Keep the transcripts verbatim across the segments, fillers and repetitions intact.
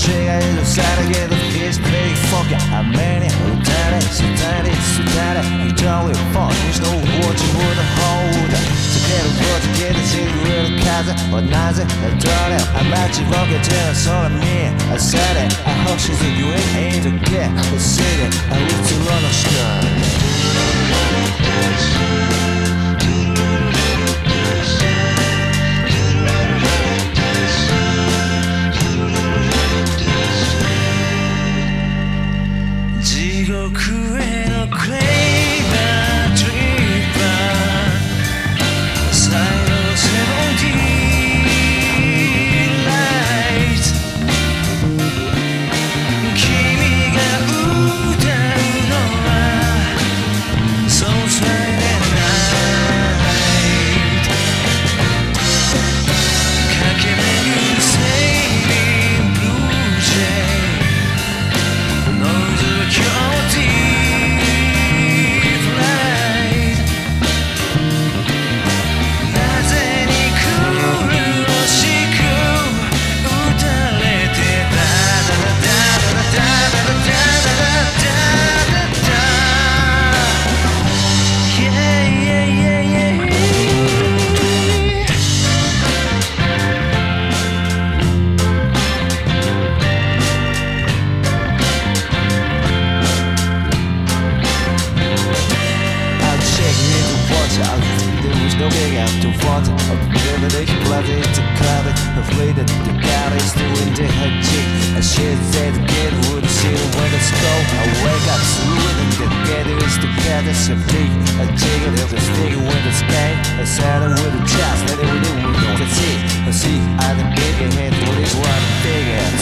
違いのさだけど He's playing funky 雨に打たれ下にすたれ一人フォンにしのウォッチフォードホーダーつけること消えてしぐれる風はなぜどれ甘ちぼけてる空見朝で星月上にいるだけ星でうつろの下地獄へのクレイバードリーバー最後のセブンティーンライト君が歌うのはSo Friday Night 駆け巡るセイリングブルージェイYour deep light なぜに苦しく打たれてダダダダダダダダダダダダ Yeah yeah yeah yeah の目がとフォントNever they flooded to cloud Afraid that the God is doing the hijig I should say the kid would see when it's cold I wake up through it and together is together So big I take it up the stick with the sky I said it with a chest That it would do we know to see I see I don't get your head What is what I'm thinking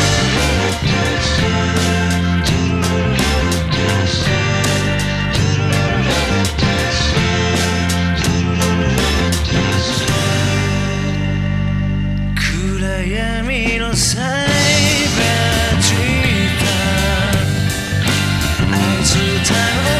闇のサイバードリーバーあいつ歌う